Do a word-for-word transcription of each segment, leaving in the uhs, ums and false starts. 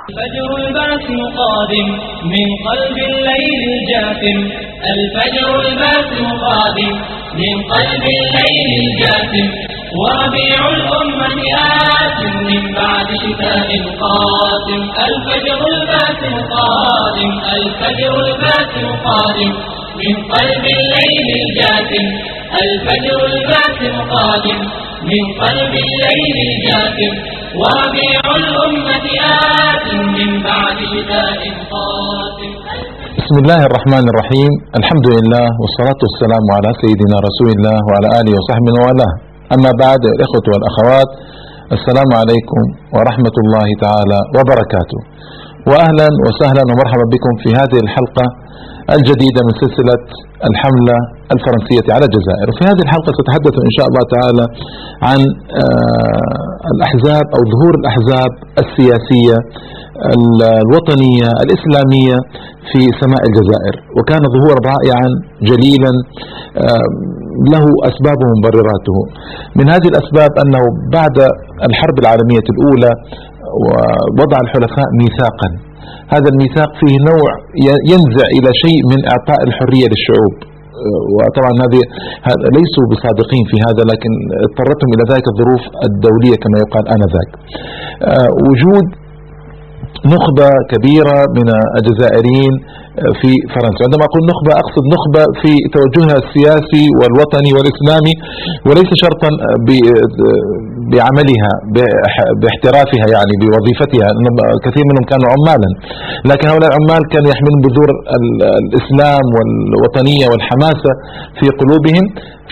الفجر الباسم قادم من قلب الليل الجاثم، الفجر الباسم قادم من قلب الليل الجاثم، وربيع الأمة آت من بعد شتاء قادم. الفجر الباسم قادم، الفجر الباسم قادم من قلب الليل الجاثم، الفجر الباسم قادم من قلب الليل الجاثم، وربيع الأمة آت من بعد شتاء قادم. بسم الله الرحمن الرحيم، الحمد لله والصلاة والسلام على سيدنا رسول الله وعلى آله وصحبه وآله. أما بعد، الإخوة والأخوات، السلام عليكم ورحمة الله تعالى وبركاته، وأهلا وسهلا ومرحبا بكم في هذه الحلقة الجديدة من سلسلة الحملة الفرنسية على الجزائر. وفي هذه الحلقة سأتحدث إن شاء الله تعالى عن الأحزاب أو ظهور الأحزاب السياسية الوطنية الإسلامية في سماء الجزائر، وكان ظهورا رائعا جليلا له أسباب ومبرراته. من هذه الأسباب أنه بعد الحرب العالمية الأولى ووضع الحلفاء ميثاقا، هذا الميثاق فيه نوع ينزع إلى شيء من إعطاء الحرية للشعوب، وطبعا هذه ليسوا بصادقين في هذا، لكن اضطرتهم إلى ذلك الظروف الدولية كما يقال آنذاك. وجود نخبة كبيرة من الجزائريين في فرنسا، عندما أقول نخبة أقصد نخبة في توجهها السياسي والوطني والإسلامي، وليس شرطا بعملها باحترافها يعني بوظيفتها، كثير منهم كانوا عمالا، لكن هؤلاء العمال كانوا يحملون بذور الإسلام والوطنية والحماسة في قلوبهم.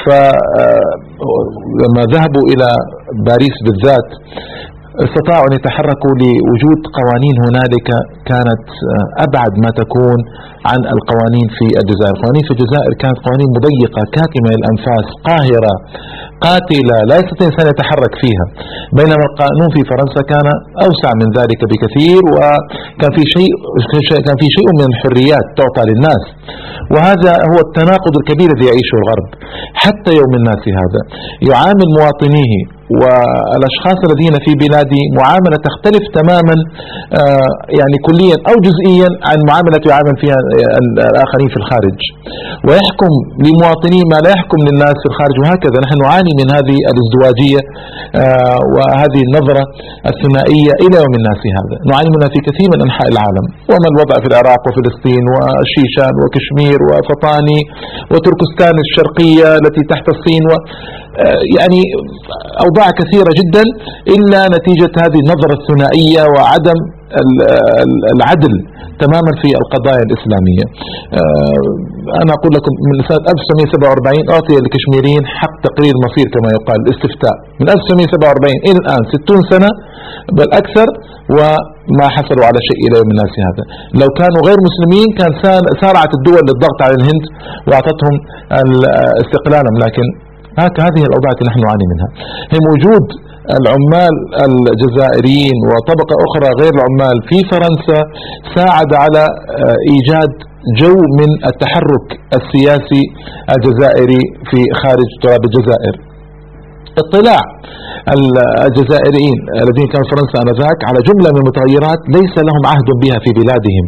فلما ذهبوا إلى باريس بالذات استطاعوا أن يتحركوا لوجود قوانين هنالك كانت أبعد ما تكون عن القوانين في الجزائر. القوانين في الجزائر كانت قوانين مضيقة كاتمة الأنفاس، قاهرة قاتلة، لا يستطيع الإنسان يتحرك فيها، بينما القانون في فرنسا كان أوسع من ذلك بكثير، وكان في شيء كان في شيء من الحريات تعطى للناس. وهذا هو التناقض الكبير الذي يعيشه الغرب حتى يوم الناس هذا، يعامل مواطنيه والأشخاص الذين في بلادي معاملة تختلف تماما يعني كليا أو جزئيا عن معاملة يعامل فيها الآخرين في الخارج، ويحكم لمواطنيه ما لا يحكم للناس في الخارج. وهكذا نحن نعاني من هذه الازدواجية وهذه النظرة الثنائية إلى يوم الناس هذا، نعاني منها في كثير من أنحاء العالم. وما الوضع في العراق وفلسطين وشيشان وكشمير وفطاني وتركستان الشرقية التي تحت الصين، و يعني أوضاع كثيرة جدا، إلا نتيجة هذه النظرة الثنائية وعدم العدل تماما في القضايا الإسلامية. أنا أقول لكم من سنة ألف وتسعمئة وسبعة وأربعين أعطي للكشميريين حق تقرير مصير كما يقال، الاستفتاء، من ألف وتسعمئة وسبعة وأربعين إلى الآن ستون سنة بل أكثر، وما حصلوا على شيء إلى يوم الناس هذا. لو كانوا غير مسلمين كان سارعت الدول للضغط على الهند وأعطتهم استقلالا، لكن هذه الأوضاع التي نحن نعاني منها. هي موجود العمال الجزائريين وطبقة أخرى غير العمال في فرنسا ساعد على إيجاد جو من التحرك السياسي الجزائري في خارج تراب الجزائر. اطلاع الجزائريين الذين كانوا في فرنسا آنذاك على جملة من المتغيرات ليس لهم عهد بها في بلادهم،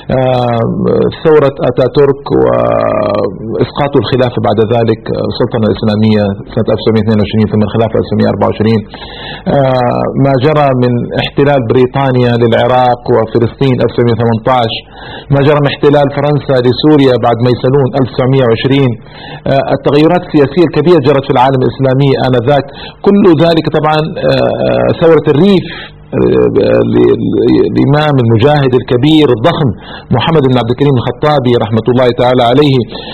ثورة أتاتورك وإسقاط الخلافة بعد ذلك السلطنة الإسلامية سنة ألف وتسعمئة واثنين وعشرين ثم الخلافة ألف وتسعمئة وأربعة وعشرين، ما جرى من احتلال بريطانيا للعراق وفلسطين ألف وتسعمئة وثمانية عشر، ما جرى من احتلال فرنسا لسوريا بعد ميسلون ألف وتسعمئة وعشرين، التغيرات السياسية الكبيرة جرت في العالم الإسلامي آنذاك، كل ذلك طبعا ثورة الريف الإمام المجاهد الكبير الضخم محمد بن عبد الكريم الخطابي رحمة الله تعالى عليه،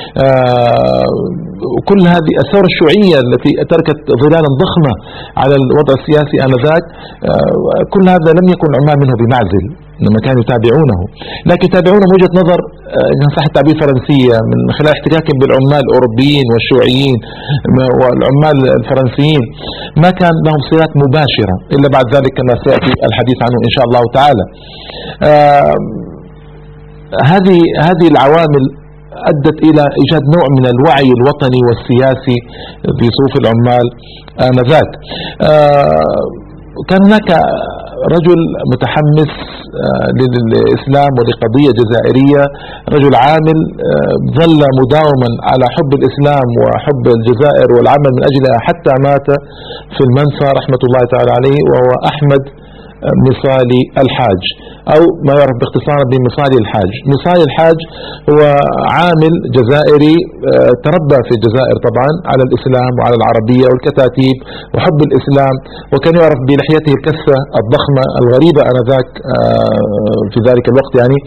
كل هذه الثورة الشيوعية التي تركت ظلالا ضخمة على الوضع السياسي آنذاك، كل هذا لم يكن العمال منه بمعزل لما كانوا يتابعونه، لكن يتابعونه من وجهة نظر إن صح التعبير فرنسية من خلال احتكاكهم بالعمال الأوروبيين والشيوعيين والعمال الفرنسيين، ما كان لهم صلات مباشرة إلا بعد ذلك كما سيأتي الحديث عنه إن شاء الله تعالى. آه هذه هذه العوامل أدت إلى إيجاد نوع من الوعي الوطني والسياسي في صفوف العمال آنذاك. آه كان هناك رجل متحمس للإسلام ولقضية جزائرية، رجل عامل ظل مداوما على حب الإسلام وحب الجزائر والعمل من أجلها حتى مات في المنفى رحمة الله تعالى عليه، وهو أحمد مصالي الحاج، أو ما يعرف باختصار بمصالي الحاج. مصالي الحاج هو عامل جزائري تربى في الجزائر طبعا على الإسلام وعلى العربية والكتاتيب وحب الإسلام، وكان يعرف بلحيته الكثة الضخمة الغريبة آنذاك في ذلك الوقت يعني،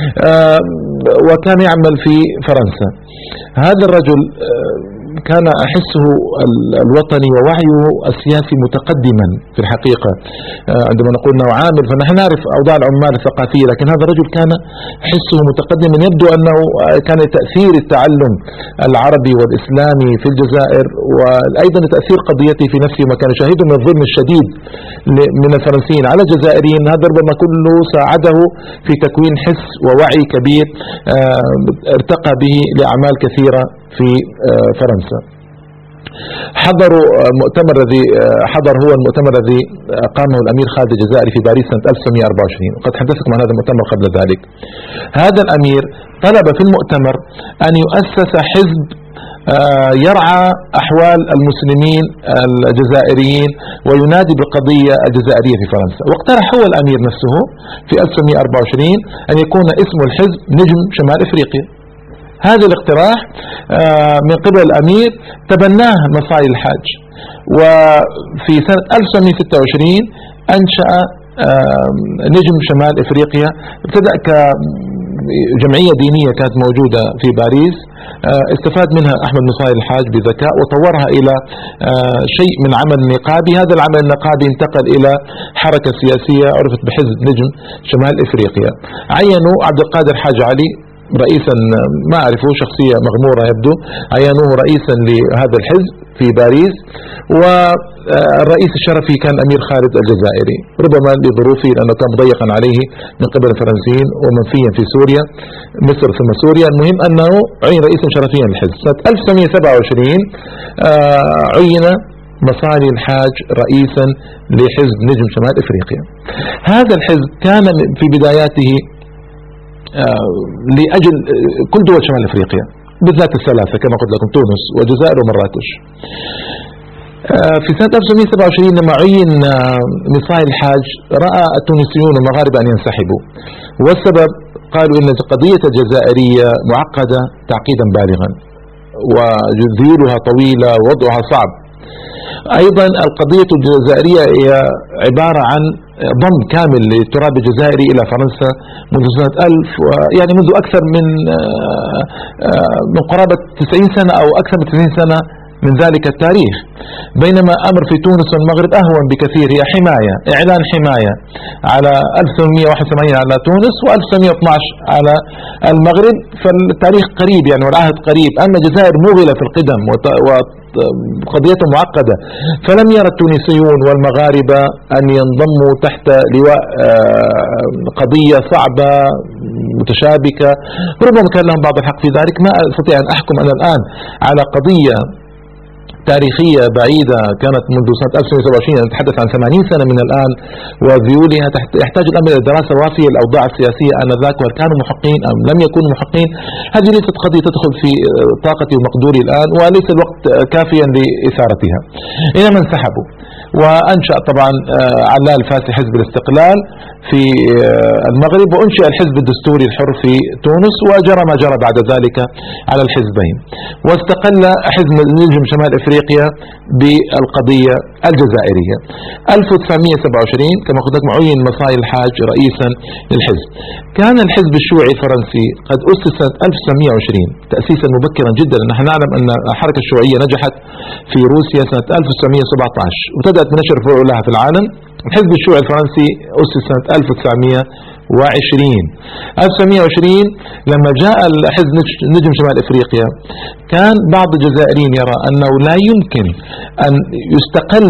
وكان يعمل في فرنسا. هذا الرجل كان أحسه الوطني ووعيه السياسي متقدما في الحقيقة. عندما نقول أنه عامل فنحن نعرف أوضاع العمال الثقافية، لكن هذا الرجل كان حسه متقدما. يبدو أنه كان تأثير التعلم العربي والإسلامي في الجزائر وأيضا تأثير قضيته في نفسه، ما كان يشاهده من الظلم الشديد من الفرنسيين على الجزائريين، هذا ربما كله ساعده في تكوين حس ووعي كبير ارتقى به لأعمال كثيرة في فرنسا. حضروا المؤتمر الذي حضر هو المؤتمر الذي قامه الأمير خالد الجزائري في باريس سنة ألف وتسعمئة وأربعة وعشرين، وقد حدثكم عن هذا المؤتمر قبل ذلك. هذا الأمير طلب في المؤتمر أن يؤسس حزب يرعى أحوال المسلمين الجزائريين وينادي بالقضية الجزائرية في فرنسا، واقترح هو الأمير نفسه في ألف وتسعمئة وأربعة وعشرين أن يكون اسم الحزب نجم شمال إفريقيا. هذا الاقتراح من قبل الأمير تبناه مصالي الحاج، وفي سنة ألف وتسعمئة وستة وعشرين أنشأ نجم شمال إفريقيا. ابتدأ كجمعية دينية كانت موجودة في باريس، استفاد منها أحمد مصالي الحاج بذكاء وطورها إلى شيء من عمل نقابي. هذا العمل النقابي انتقل إلى حركة سياسية عرفت بحزب نجم شمال إفريقيا. عينوا عبد القادر حاج علي رئيسا، ما أعرفه، شخصية مغمورة يبدو، عينوه رئيسا لهذا الحزب في باريس، والرئيس الشرفي كان أمير خالد الجزائري، ربما لظروفه لأنه كان مضيقا عليه من قبل الفرنسيين ومنفيا في سوريا، مصر ثم سوريا. المهم أنه عين رئيسا شرفيا للحزب. سنة ألف وتسعمئة وسبعة وعشرين عين مصالي الحاج رئيسا لحزب نجم شمال إفريقيا. هذا الحزب كان في بداياته لأجل كل دول شمال أفريقيا، بالذات الثلاثة كما قلت لكم، تونس والجزائر ومراكش. في سنة ألف وتسعمئة وسبعة وعشرين لما عين مصالي الحاج رأى التونسيون والمغاربة أن ينسحبوا، والسبب قالوا إن القضية الجزائرية معقدة تعقيدا بالغا وذيولها طويلة ووضعها صعب. أيضا القضية الجزائرية هي عبارة عن ضم كامل للتراب الجزائري إلى فرنسا منذ سنة ألف، يعني منذ أكثر من من قرابة تسعين سنة أو أكثر من تسعين سنة من ذلك التاريخ. بينما أمر في تونس والمغرب أهون بكثير، هي حماية، إعلان حماية على ألف وثمانمئة وواحد وسبعين على تونس و ألف وتسعمئة واثني عشر على المغرب، فالتاريخ قريب يعني والعهد قريب. أما الجزائر مغلة في القدم وقضيته معقدة، فلم يرى التونسيون والمغاربة أن ينضموا تحت لواء قضية صعبة متشابكة، ربما كان لهم بعض الحق في ذلك. ما أستطيع أن أحكم أنا الآن على قضية تاريخية بعيدة كانت منذ سنة ألف وتسعمئة وسبعة وعشرين، نتحدث عن ثمانين سنة من الآن، وذيولها يحتاج الأمر إلى دراسة وافية الأوضاع السياسية آنذاك، وهل كانوا محقين أم لم يكونوا محقين. هذه ليست قضية تدخل في طاقتي ومقدوري الآن، وليس الوقت كافيا لإثارتها. إنما انسحبوا، وأنشأ طبعا علال فاسي حزب الاستقلال في المغرب، وأنشئ الحزب الدستوري الحر في تونس، وجرى ما جرى بعد ذلك على الحزبين. واستقل حزب نجم شمال إفريقيا بالقضية الجزائرية. ألف وتسعمئة وسبعة وعشرين كما قلت لكم عين مصالي الحاج رئيسا للحزب. كان الحزب الشيوعي الفرنسي قد أسس سنة ألف وتسعمئة وعشرين تأسيسا مبكرا جدا. نحن نعلم أن الحركة الشيوعية نجحت في روسيا سنة ألف وتسعمئة وسبعة عشر وابتدأت بنشر فعولها في العالم. الحزب الشيوعي الفرنسي أسس سنة ألف وتسعمئة وعشرين. ألف وتسعمئة وعشرين لما جاء الحزب نجم شمال إفريقيا، كان بعض الجزائريين يرى أنه لا يمكن أن يستقل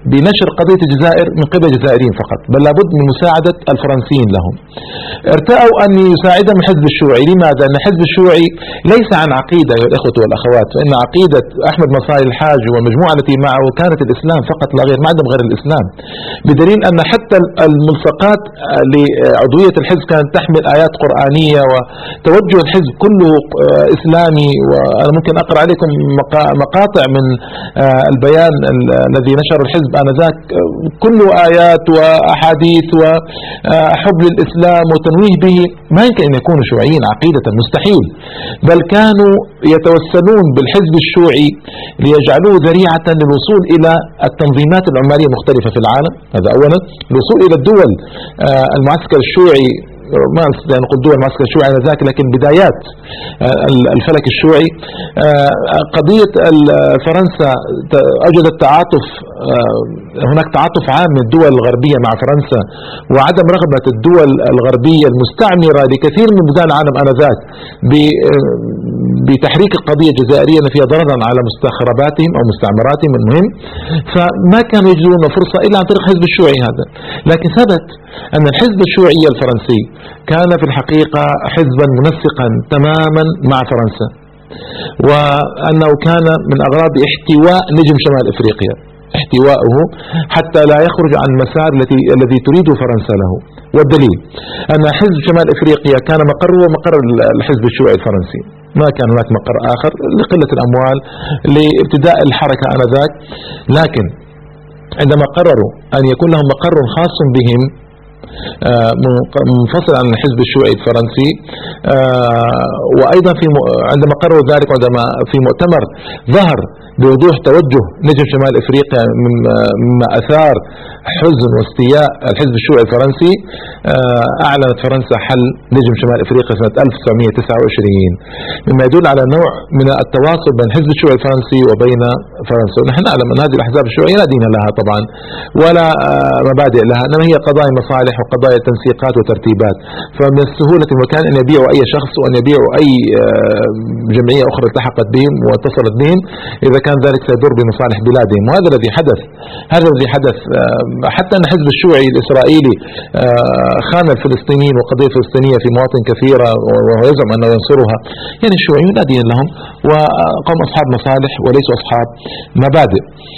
بنشر قضية الجزائر من قبل الجزائريين فقط، بل لابد من مساعدة الفرنسيين لهم. ارتأوا أن يساعدهم الحزب الشيوعي. لماذا؟ أن الحزب الشيوعي ليس عن عقيدة يا الأخوة والأخوات، فإن عقيدة أحمد مصالح الحاج والمجموعة التي معه كانت الإسلام فقط لا غير، ما عندهم غير الإسلام، بدليل أن حتى الملصقات لعضوية الحزب كانت تحمل آيات قرآنية، وتوجه الحزب كله إسلامي. وأنا ممكن أقرأ عليكم مقاطع من البيان الذي نشر الحزب آنذاك، كله آيات وأحاديث وحب للإسلام وتنويه به. ما يمكن أن يكونوا شيوعيين عقيدة، مستحيل، بل كانوا يتوسلون بالحزب الشيوعي ليجعلوه ذريعة للوصول إلى التنظيمات العمالية المختلفة في العالم. هذا أولا. الوصول إلى الدول، المعسكر الشيوعي، ما نستطيع نقول دول المعسكر الشيوعي ذاك، لكن بدايات الفلك الشيوعي. قضية فرنسا أوجدت تعاطف، هناك تعاطف عام من الدول الغربية مع فرنسا، وعدم رغبة الدول الغربية المستعمرة لكثير من بلدان العالم آنذاك بتحريك القضية الجزائرية أن فيها ضررا على مستخرباتهم أو مستعمراتهم المهم، فما كانوا يجدون فرصة إلا عن طريق الحزب الشيوعي هذا. لكن ثبت أن الحزب الشيوعي الفرنسي كان في الحقيقة حزبا منسقا تماما مع فرنسا، وأنه كان من أغراض احتواء نجم شمال إفريقيا، احتواءه حتى لا يخرج عن المسار التي الذي تريده فرنسا له. والدليل أن حزب شمال إفريقيا كان مقره مقر الحزب الشيوعي الفرنسي، ما كان هناك مقر آخر لقلة الأموال لابتداء الحركة آنذاك. لكن عندما قرروا أن يكون لهم مقر خاص بهم منفصل عن الحزب الشيوعي الفرنسي، وأيضا في عندما قرروا ذلك، عندما في مؤتمر ظهر بوضوح توجه نجم شمال إفريقيا مما أثار حزن واستياء الحزب الشيوعي الفرنسي، أعلنت فرنسا حل نجم شمال إفريقيا سنة ألف وتسعمئة وتسعة وعشرين، مما يدل على نوع من التواصل بين الحزب الشيوعي الفرنسي وبين فرنسا. ونحن نعلم أن هذه الأحزاب الشيوعية لا دين لها طبعا ولا مبادئ لها، إنما هي قضايا مصالح وقضايا تنسيقات وترتيبات. فمن السهولة المكان أن يبيعوا أي شخص وأن يبيعوا أي جمعية أخرى التحقت بهم واتصلت بهم إذا كان ذلك سيضر بمصالح بلادهم. وهذا الذي حدث، هذا الذي حدث حتى أن الحزب الشيوعي الإسرائيلي خان الفلسطينيين والقضية الفلسطينية في مواطن كثيرة وهو يزعم أنه ينصرها. يعني الشيوعيون لا دين لهم وقوم أصحاب مصالح وليسوا أصحاب مبادئ.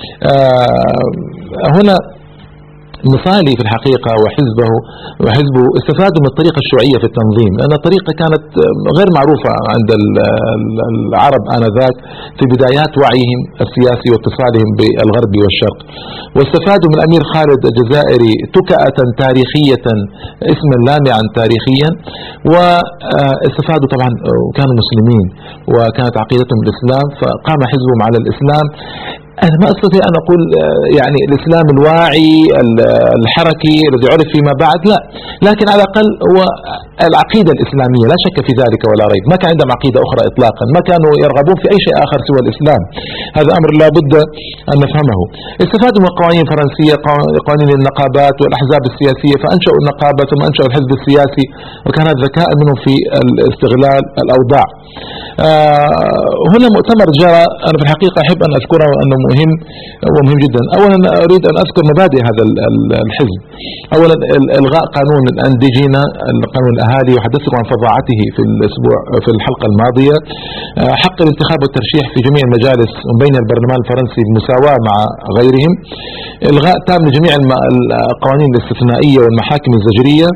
هنا مصالي في الحقيقة وحزبه وحزبه استفادوا من الطريقة الشيوعية في التنظيم، لأن الطريقة كانت غير معروفة عند العرب آنذاك في بدايات وعيهم السياسي واتصالهم بالغرب والشرق. واستفادوا من الأمير خالد الجزائري تكأة تاريخية، اسما لامعا تاريخيا، واستفادوا طبعا كانوا مسلمين وكانت عقيدتهم الإسلام، فقام حزبهم على الإسلام. أنا ما أستطيع أن أقول يعني الإسلام الواعي الحركي الذي عرف فيما بعد، لا، لكن على الأقل هو العقيدة الإسلامية لا شك في ذلك ولا ريب، ما كان عندهم عقيدة أخرى إطلاقا، ما كانوا يرغبون في أي شيء آخر سوى الإسلام. هذا أمر لا بد أن نفهمه. استفادوا من قوانين فرنسية، قوانين النقابات والأحزاب السياسية، فأنشأوا النقابة ثم أنشأوا الحزب السياسي، وكان ذكاء منهم في الاستغلال الأوضاع. آه هنا مؤتمر جرى، أنا في الحقيقة أحب أن أذكره وأنه مهم ومهم جدا. أولا أريد أن أذكر مبادئ هذا الحزب. أولا إلغاء قانون الأنديجينا، قانون الأهالي، وحدثتكم عن فظاعته في الأسبوع في الحلقة الماضية. حق الانتخاب والترشيح في جميع المجالس بين البرلمان الفرنسي بالمساواة مع غيرهم. إلغاء تام لجميع القوانين الاستثنائية والمحاكم الزجرية.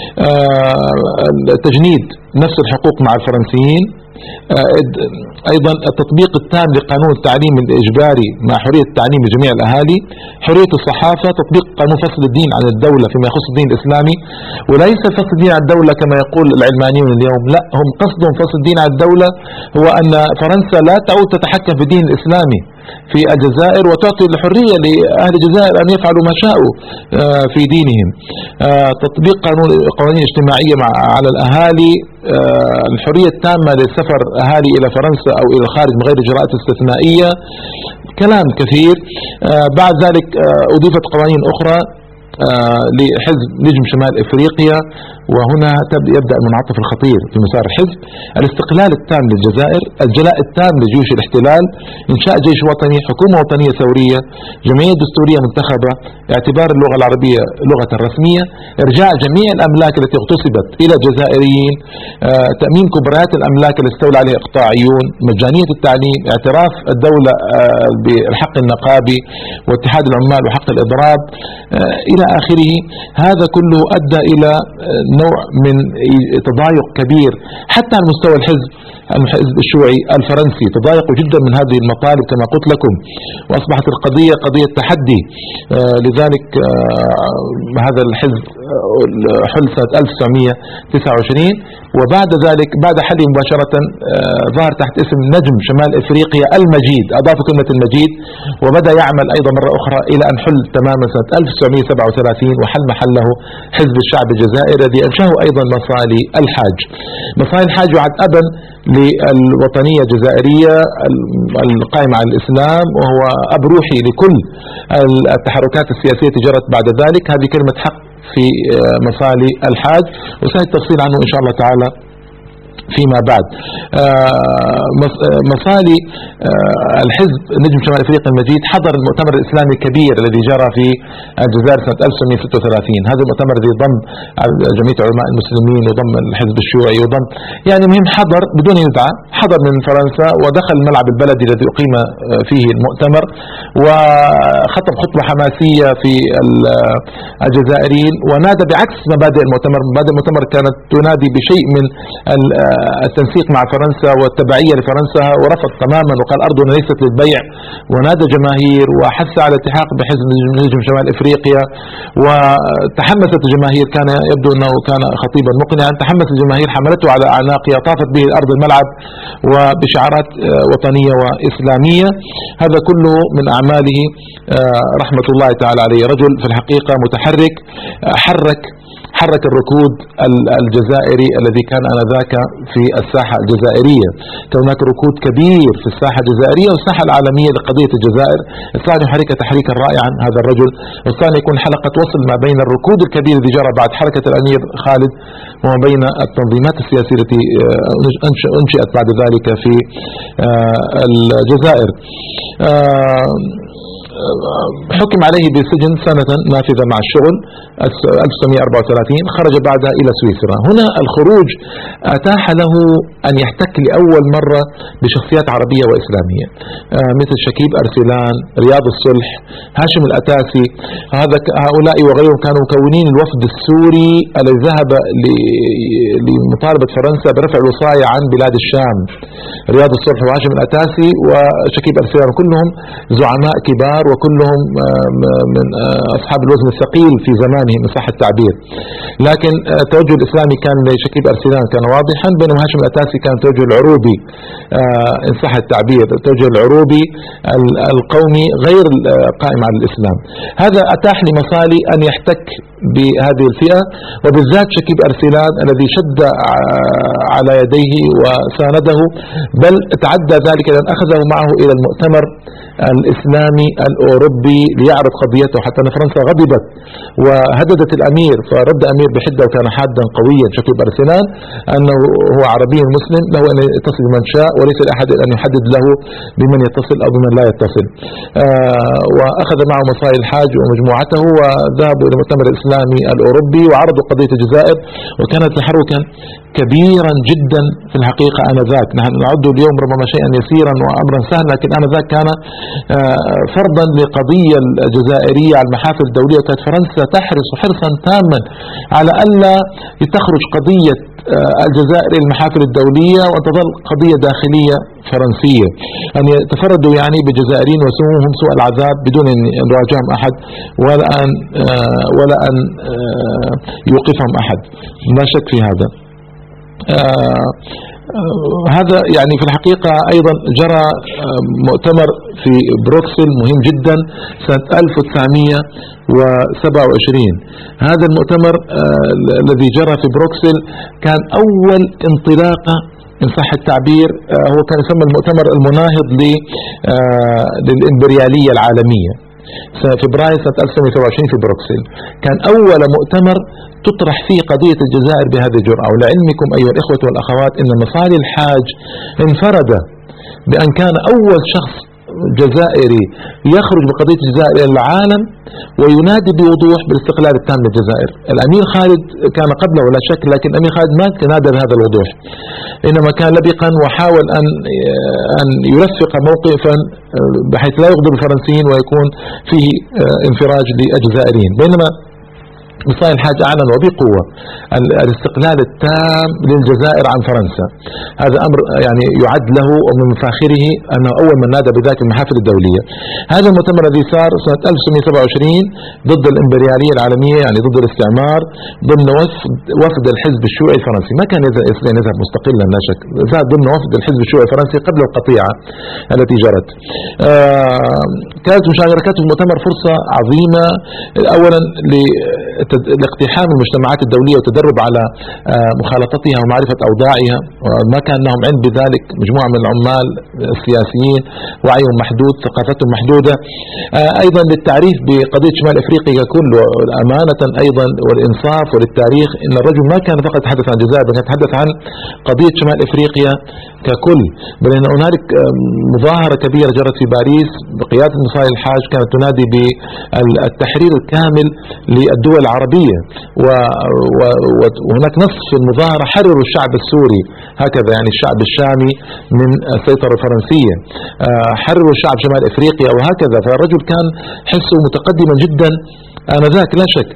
تجنيد نفس الحقوق مع الفرنسيين. أيضا التطبيق التام لقانون التعليم الإجباري مع حرية التعليم لجميع الأهالي. حرية الصحافة. تطبيق قانون فصل الدين عن الدولة فيما يخص الدين الإسلامي، وليس فصل الدين عن الدولة كما يقول العلمانيون اليوم، لا، هم قصدهم فصل الدين عن الدولة هو أن فرنسا لا تعود تتحكم في الدين الإسلامي في الجزائر وتعطي الحرية لأهل الجزائر أن يفعلوا ما شاءوا في دينهم. تطبيق قانون قوانين اجتماعية مع على الأهالي. الحرية التامة للسفر أهالي إلى فرنسا أو إلى الخارج من غير إجراءات استثنائية. كلام كثير. بعد ذلك أضيفت قوانين أخرى لحزب نجم شمال إفريقيا، وهنا يبدأ المنعطف الخطير في مسار الحزب: الاستقلال التام للجزائر، الجلاء التام لجيوش الاحتلال، إنشاء جيش وطني، حكومة وطنية ثورية، جمعية دستورية منتخبة، اعتبار اللغة العربية لغة رسمية، إرجاع جميع الأملاك التي اغتصبت إلى الجزائريين، آه، تأمين كبريات الأملاك التي استولى عليها إقطاعيون، مجانية التعليم، اعتراف الدولة آه، بالحق النقابي واتحاد العمال وحق الإضراب آه، إلى آخره. هذا كله أدى إلى نوع من تضايق كبير حتى على مستوى الحزب الحزب الشيوعي الفرنسي، تضايقوا جدا من هذه المطالب كما قلت لكم، وأصبحت القضية قضية تحدي. آه لذلك آه هذا الحزب حل سنة ألف وتسعمئة وتسعة وعشرين، وبعد ذلك بعد حله مباشرة آه ظهر تحت اسم نجم شمال إفريقيا المجيد، أضاف كلمة المجيد، وبدأ يعمل أيضا مرة أخرى إلى أن حل تماما سنة ألف وتسعمئة وسبعة وثلاثين، وحل محله حزب الشعب الجزائري الذي أنشأه أيضا مصالي الحاج. مصالي الحاج يعد أبا للوطنية الجزائرية القائمة على الإسلام، وهو أب روحي لكل التحركات السياسية التي جرت بعد ذلك. هذه كلمة حق في مصالي الحاج، وسيأتي التفصيل عنه إن شاء الله تعالى فيما بعد. مصالي الحزب نجم شمال افريقيا المجيد حضر المؤتمر الاسلامي الكبير الذي جرى في الجزائر سنة ألف وتسعمئة وستة وثلاثين. هذا المؤتمر الذي ضم جمعية علماء المسلمين وضم الحزب الشيوعي وضم يعني مهم، حضر بدون يدعى، حضر من فرنسا ودخل الملعب البلدي الذي اقيم فيه المؤتمر، وخطب خطبة حماسية في الجزائريين، ونادى بعكس مبادئ المؤتمر. مبادئ المؤتمر كانت تنادي بشيء من التنسيق مع فرنسا والتبعية لفرنسا، ورفض تماما وقال أرضنا ليست للبيع، ونادى جماهير وحث على الالتحاق بحزب نجم شمال افريقيا، وتحمست الجماهير. كان يبدو انه كان خطيبا مقنعا، تحمست الجماهير، حملته على اعناقها، طافت به ارض الملعب وبشعارات وطنية واسلامية. هذا كله من اعماله رحمة الله تعالى عليه. رجل في الحقيقة متحرك، حرك حرك الركود الجزائري الذي كان آنذاك في الساحة الجزائرية. كان هناك ركود كبير في الساحة الجزائرية والساحة العالمية لقضية الجزائر. استطاع أن يحرك تحريكا رائعا هذا الرجل، واستطاع أن يكون حلقة وصل ما بين الركود الكبير الذي جرى بعد حركة الأمير خالد وما بين التنظيمات السياسية التي أنشئت بعد ذلك في الجزائر. حكم عليه بالسجن سنة نافذة مع الشغل ألف وتسعمئة وأربعة وثلاثين، خرج بعدها إلى سويسرا. هنا الخروج أتاح له أن يحتك لأول مرة بشخصيات عربية وإسلامية مثل شكيب أرسلان، رياض الصلح، هاشم الأتاسي. هذا هؤلاء وغيرهم كانوا مكونين الوفد السوري الذي ذهب لمطالبة فرنسا برفع الوصاية عن بلاد الشام. رياض الصلح وهاشم الأتاسي وشكيب أرسلان كلهم زعماء كبار، وكلهم من أصحاب الوزن الثقيل في زمانه من صح التعبير. لكن التوجه الإسلامي كان لشكيب أرسلان كان واضحا، بينما هاشم الأتاسي كان التوجه العروبي إن صح التعبير، التوجه العروبي القومي غير قائم على الإسلام. هذا أتاح لمصالي أن يحتك بهذه الفئة، وبالذات شكيب أرسلان الذي شد على يديه وسانده، بل تعدى ذلك لأن أخذه معه إلى المؤتمر الإسلامي الأوروبي ليعرض قضيته، حتى أن فرنسا غضبت وهددت الأمير، فرد أمير بحدة وكان حادا قويا شكيب أرسلان أنه هو عربي مسلم، له أن يتصل بمن شاء وليس لأحد أن يحدد له بمن يتصل أو بمن لا يتصل. آه وأخذ معه مصالي الحاج ومجموعته وذهبوا إلى المؤتمر الإسلامي الأوروبي وعرضوا قضية الجزائر، وكانت تحركا كبيرا جدا في الحقيقة آنذاك. نحن نعد اليوم ربما شيئا يسيرا وأمرا سهلا، لكن آنذاك كان فرضا لقضية الجزائرية على المحافل الدولية. كانت فرنسا تحرص حرصا تاما على ألا تخرج قضية الجزائر المحافل الدولية وتظل قضية داخلية فرنسية، أن يتفردوا يعني بالجزائريين وسوهم سوء العذاب بدون أن يراجعهم أحد ولا أن ولا أن يوقفهم أحد، لا شك في هذا. آه هذا يعني في الحقيقة أيضا جرى مؤتمر في بروكسل مهم جدا سنة ألف وتسعمئة وسبعة وعشرين. هذا المؤتمر آه الذي جرى في بروكسل كان أول انطلاقة إن صح التعبير. آه هو كان يسمى المؤتمر المناهض آه للإمبريالية العالمية. فبراير سنة ألف وتسعمئة وسبعة وعشرين في بروكسل. كان أول مؤتمر تطرح فيه قضية الجزائر بهذه الجرأة. ولعلمكم أيها الإخوة والأخوات إن مصالح الحاج انفرد بأن كان أول شخص جزائري يخرج بقضية الجزائر إلى العالم وينادي بوضوح بالاستقلال التام للجزائر. الأمير خالد كان قبله ولا شك، لكن الأمير خالد ما نادى بهذا الوضوح، إنما كان لبقا وحاول أن أن يرفق موقفا بحيث لا يغضب الفرنسيين ويكون فيه انفراج للجزائريين. بينما مصالح الحاج أعلن وبقوة الاستقلال التام للجزائر عن فرنسا. هذا أمر يعني يعد له ومن مفاخره أنه أول من نادى بذلك المحافل الدولية. هذا المؤتمر الذي صار سنة ألف وتسعمئة وسبعة وعشرين ضد الإمبريالية العالمية، يعني ضد الاستعمار، ضمن وفد وفد الحزب الشيوعي الفرنسي. ما كان يذهب مستقلا لا شك، ذهب ضمن وفد الحزب الشيوعي الفرنسي قبل القطيعة التي جرت. آه كانت مشاركته في المؤتمر فرصة عظيمة، أولا لاقتحام المجتمعات الدولية والتدرب على مخالطتها ومعرفة أوضاعها، وما كان لهم علم بذلك مجموعة من العمال السياسيين وعيهم محدود، ثقافتهم محدودة. أيضا للتعريف بقضية شمال أفريقيا ككل، أمانة أيضا والإنصاف وللتاريخ، إن الرجل ما كان فقط يتحدث عن الجزائر، بل يتحدث عن قضية شمال أفريقيا ككل. بل إن هنالك مظاهرة كبيرة جرت في باريس بقيادة مصالح الحاج كانت تنادي بالتحرير الكامل للدول العربية، وهناك نص في المظاهرة: حرروا الشعب السوري، هكذا يعني الشعب الشامي من السيطرة الفرنسية، حرروا الشعب شمال أفريقيا، وهكذا. فالرجل كان حسه متقدما جدا آنذاك لا شك.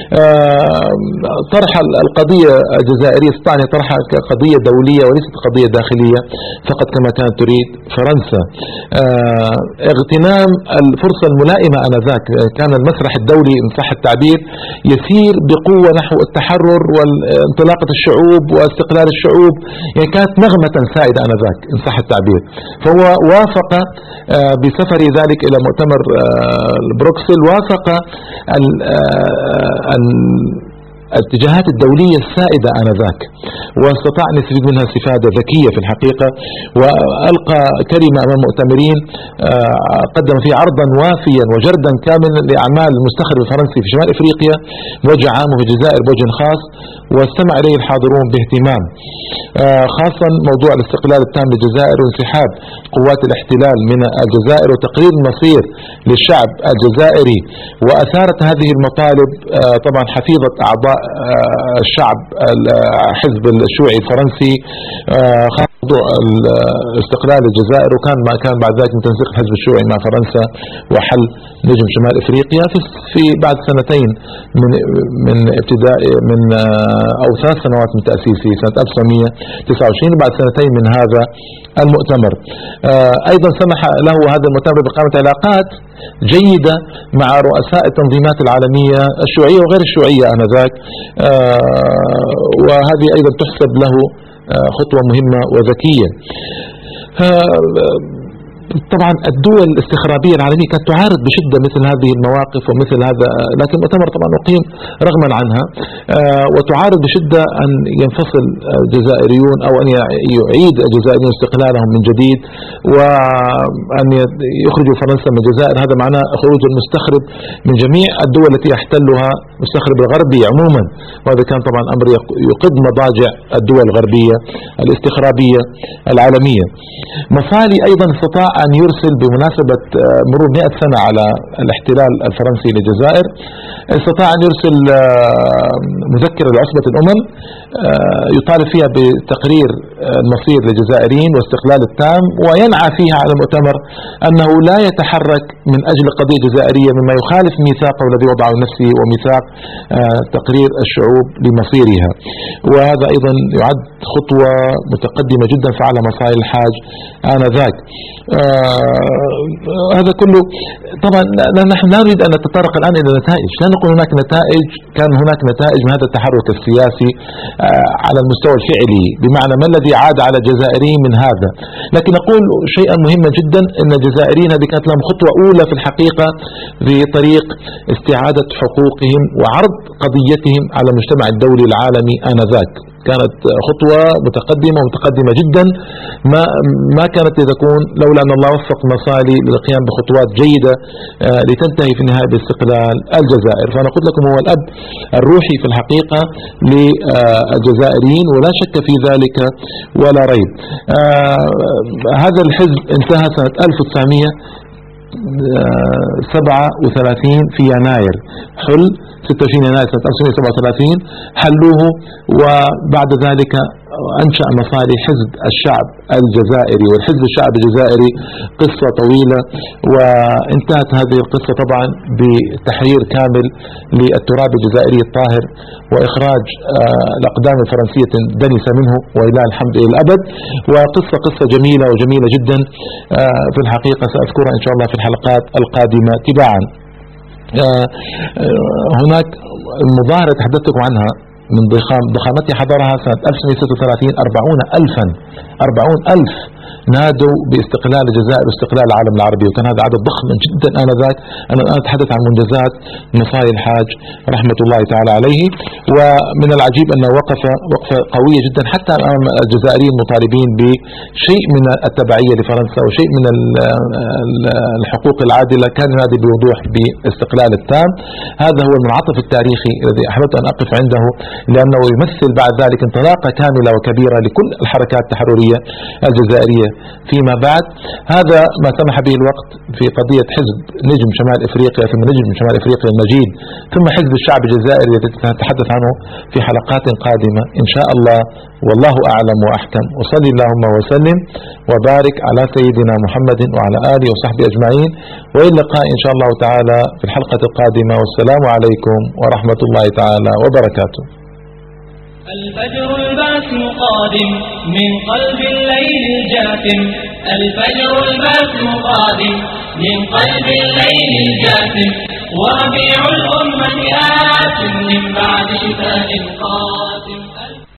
طرح القضية الجزائرية استطاع أن يطرحها كقضية دولية وليست قضية داخلية فقط كما كانت تريد فرنسا. اغتنام الفرصة الملائمة آنذاك، كان المسرح الدولي إن صح التعبير يسير بقوة نحو التحرر وانطلاقة الشعوب واستقلال الشعوب، يعني كانت نغمة سائدة آنذاك إن صح التعبير. فهو وافق بسفر ذلك إلى مؤتمر بروكسل، وافق الاتجاهات الدولية السائدة آنذاك، واستطاع أن يستفيد منها استفادة ذكية في الحقيقة. وألقى كلمة أمام المؤتمرين قدم فيه عرضا وافيا وجردا كاملا لأعمال المستخرج الفرنسي في شمال أفريقيا بوجه عام وفي الجزائر بوجه خاص، واستمع إليه الحاضرون باهتمام، خاصة موضوع الاستقلال التام للجزائر وانسحاب قوات الاحتلال من الجزائر وتقرير المصير للشعب الجزائري. وأثارت هذه المطالب طبعا حفيظة أعضاء الشعب الحزب الشيوعي الفرنسي، موضوع استقلال الجزائر، وكان ما كان بعد ذلك من تنسيق الحزب الشيوعي مع فرنسا وحل نجم شمال افريقيا في بعد سنتين من من ابتداء من او ثلاث سنوات من تاسيسه سنه ألف وتسعمئة وتسعة وعشرين، بعد سنتين من هذا المؤتمر. ايضا سمح له هذا المؤتمر بإقامة علاقات جيدة مع رؤساء التنظيمات العالمية الشيوعية وغير الشيوعية آنذاك، وهذه أيضا تحسب له خطوة مهمة وذكية. طبعا الدول الاستخرابية العالمية كانت تعارض بشدة مثل هذه المواقف ومثل هذا، لكن المؤتمر طبعا أقيم رغما عنها، وتعارض بشدة أن ينفصل الجزائريون أو أن يعيد الجزائريون استقلالهم من جديد، وأن يخرجوا فرنسا من الجزائر. هذا معناه خروج المستخرب من جميع الدول التي يحتلها المستخرب الغربي عموما، وهذا كان طبعا أمر يقض مضاجع الدول الغربية الاستخرابية العالمية. مصالي أيضا استطاع أن يرسل بمناسبة مرور مئة سنة على الاحتلال الفرنسي للجزائر، استطاع أن يرسل مذكرة لعصبة الأمم يطالب فيها بتقرير المصير للجزائريين واستقلال التام، وينعى فيها على المؤتمر أنه لا يتحرك من أجل قضية جزائرية مما يخالف ميثاقه الذي وضعه نفسه وميثاق تقرير الشعوب لمصيرها. وهذا أيضا يعد خطوة متقدمة جدا فعل مصالح الحاج آنذاك. آه هذا كله طبعا نحن لا نريد أن نتطرق الآن إلى نتائج، لا نقول هناك نتائج، كان هناك نتائج من هذا التحرك السياسي آه على المستوى الفعلي، بمعنى ما الذي عاد على الجزائريين من هذا. لكن نقول شيئا مهما جدا، أن الجزائريين هذه كانت لهم خطوة أولى في الحقيقة في طريق استعادة حقوقهم وعرض قضيتهم على المجتمع الدولي العالمي آنذاك. كانت خطوة متقدمة متقدمة جدا ما ما كانت لتكون لولا أن الله وفق مصالي للقيام بخطوات جيدة لتنتهي في النهاية باستقلال الجزائر. فأنا قلت لكم هو الأب الروحي في الحقيقة للجزائريين ولا شك في ذلك ولا ريب. هذا الحزب انتهى سنة ألف وتسعمئة وسبعة وثلاثين في يناير، حل ستة وعشرين يناير سنة ألف وتسعمئة وسبعة وثلاثين حلوه، وبعد ذلك أنشأ مصالي حزب الشعب الجزائري. والحزب الشعب الجزائري قصة طويلة، وانتهت هذه القصة طبعا بتحرير كامل للتراب الجزائري الطاهر وإخراج الأقدام الفرنسية الدنسة منه وإلى الحمد إلى الأبد. وقصة قصة جميلة وجميلة جدا في الحقيقة سأذكرها إن شاء الله في الحلقات القادمة تباعا. هناك مظاهرة تحدثتكم عنها من ضخام ضخامتها حضرها سنة ألف وتسعمئة وستة وثلاثين أربعون ألفا أربعون ألف نادوا باستقلال الجزائر واستقلال العالم العربي، وكان هذا عدد ضخم جدا آنذاك. أنا الآن أتحدث عن منجزات مصالي الحاج رحمة الله تعالى عليه. ومن العجيب أنه وقف وقفة قوية جدا حتى أمام الجزائريين المطالبين بشيء من التبعية لفرنسا وشيء من الحقوق العادلة، كان ينادي بوضوح باستقلال التام. هذا هو المنعطف التاريخي الذي أحببت أن أقف عنده، لأنه يمثل بعد ذلك انطلاقة كاملة وكبيرة لكل الحركات التحررية الجزائرية فيما بعد. هذا ما سمح به الوقت في قضية حزب نجم شمال إفريقيا، ثم نجم شمال إفريقيا المجيد، ثم حزب الشعب الجزائري الذي سنتحدث عنه في حلقات قادمة إن شاء الله، والله أعلم وأحكم. وصلي اللهم وسلم وبارك على سيدنا محمد وعلى آله وصحبه أجمعين، وإلى اللقاء إن شاء الله تعالى في الحلقة القادمة، والسلام عليكم ورحمة الله تعالى وبركاته. الفجر الباسم قادم من قلب الليل الجاثم، الفجر الباسم قادم من قلب الليل الجاثم، وربيع الأمة آت من بعد شتاء قادم.